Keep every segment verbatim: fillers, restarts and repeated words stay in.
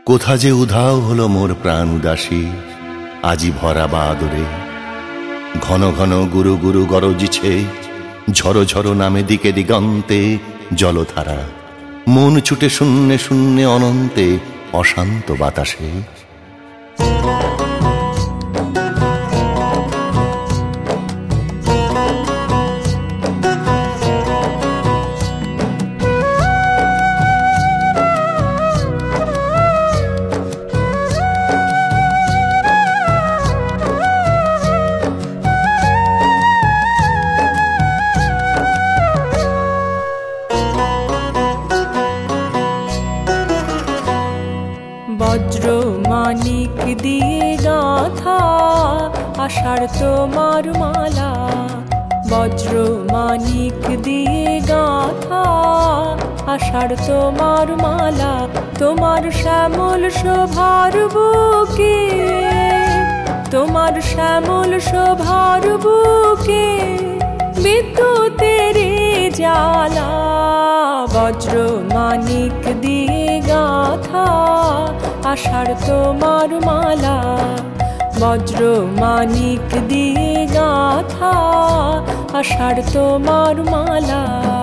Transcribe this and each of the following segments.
কোথা যে উধাও হলো মোর প্রাণ উদাসী, আজি ভরা বাদরে ঘন ঘন গুরু গুরু গরজিছে, ঝড়ো ঝড়ো নামে দিকে দিগন্তে জলধারা, মন ছুটে শূন্যে শূন্যে অনন্তে অশান্ত বাতাসে। বজ্র মানিক দিয়ে গাঁথা আষাঢ় তোমার মালা, বজ্র মানিক দিয়ে গাঁথা আষাঢ় তোমার মালা, তোমার শ্যামল শোভার বুকে, তোমার শ্যামল শোভার বুকে বিদ্যুতের জ্বালা। বজ্র মানিক দিয়ে গাঁথা আষাঢ় তোমার মালা, বজ্র মানিক দিয়ে গাঁথা আষাঢ় তোমার মালা।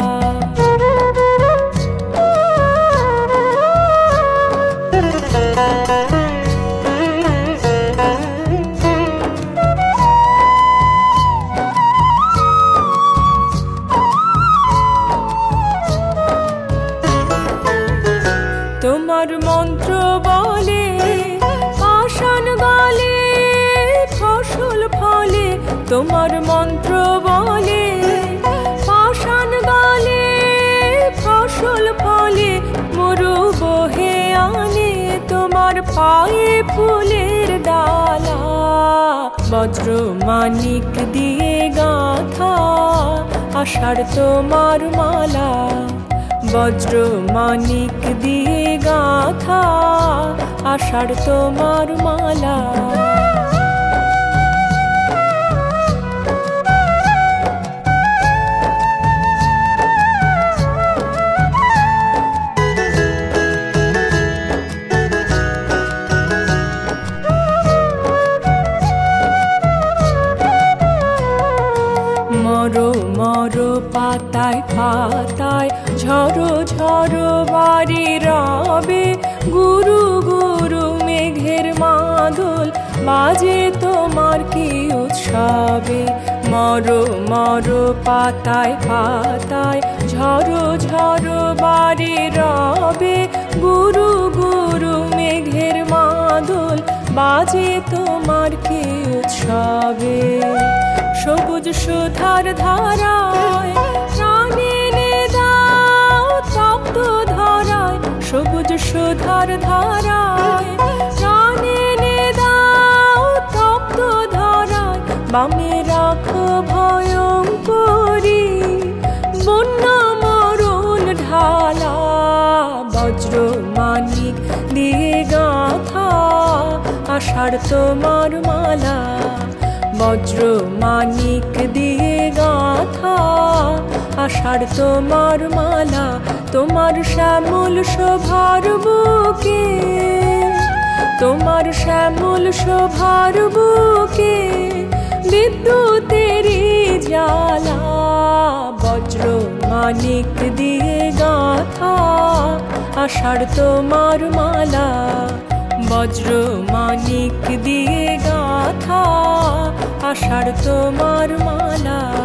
তোমার মন্ত্র বলে পাষাণ গলে ফসল ফলে, তোমার মন্ত্র বলে পাষাণ গলে ফসল ফলে, মরু বহে আনে তোমার পায়ে ফুলের ডালা। বজ্র মানিক দিয়ে গাঁথা আষাঢ় তোমার মালা, বজ্র মানিক দিয়ে গাঁথা আষাঢ় তোমার মালা। মরো মরো পাতায় পাতায় ঝড়ো ঝড়ো বাড়ি রবে, গুরু গুরু মেঘের মাদল বাজে তোমার কি উৎসবে। মরো মরো পাতায় পাতায় ঝড়ো ঝড়ো বাড়ি রবে, গুরু গুরু মেঘের মাদল বাজে তোমার কি উৎসবে। সবুজ সুধার ধারায় প্রাণ এনে দাও তপ্ত ধরায়, সবুজ সুধার ধারায় প্রাণ এনে দাও তপ্ত ধরায়, বামে রাখো ভয়ঙ্করী বন্যা মরণ ঢালা। বজ্র মানিক দিয়ে গাঁথা আষাঢ় তোমার মালা, বজ্র মানিক দিয়ে গাঁথা আষাঢ় তোমার মালা, তোমার শ্যামল শোভার বুকে, তোমার শ্যামল শোভার বুকে বিদ্যুতের জ্বালা। বজ্র মানিক দিয়ে গাঁথা আষাঢ় তোমার মালা, বজ্র মানিক দিয়ে গাঁথা আষাঢ় তোমার মালা।